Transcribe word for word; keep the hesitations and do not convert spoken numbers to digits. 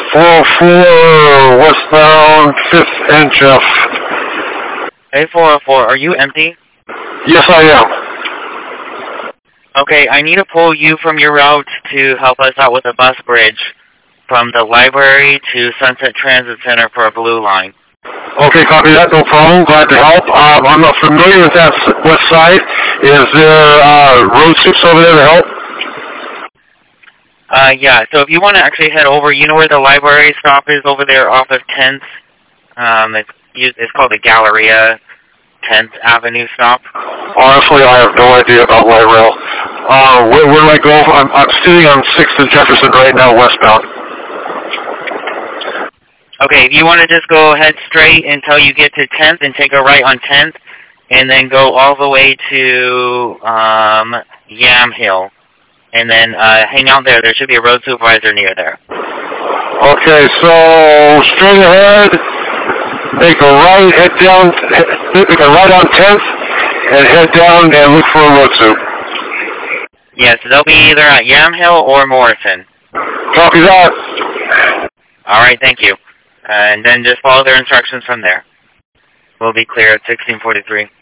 four oh four westbound fifth and Jeff. Hey, four oh four, are you empty? Yes, I am. Okay, I need to pull you from your route to help us out with a bus bridge from the library to Sunset Transit Center for a blue line. Okay, copy that, no problem. Glad to help. Um, I'm not familiar with that west side. Is there uh, road soups over there to help? Uh, yeah, so if you want to actually head over, you know where the library stop is over there off of tenth? Um, it's, it's called the Galleria tenth Avenue stop. Honestly, I have no idea about light rail. Uh, where, where do I go? I'm, I'm sitting on sixth and Jefferson right now, westbound. Okay, if you want to just go ahead straight until you get to tenth and take a right on tenth, and then go all the way to um, Yamhill, and then uh, hang out there. There should be a road supervisor near there. Okay, so straight ahead, make a right, head down, make a right on tenth, and head down and look for a road soup. Yes, they'll be either at Yamhill or Morrison. Copy that. All right, thank you. Uh, and then just follow their instructions from there. We'll be clear at sixteen forty-three.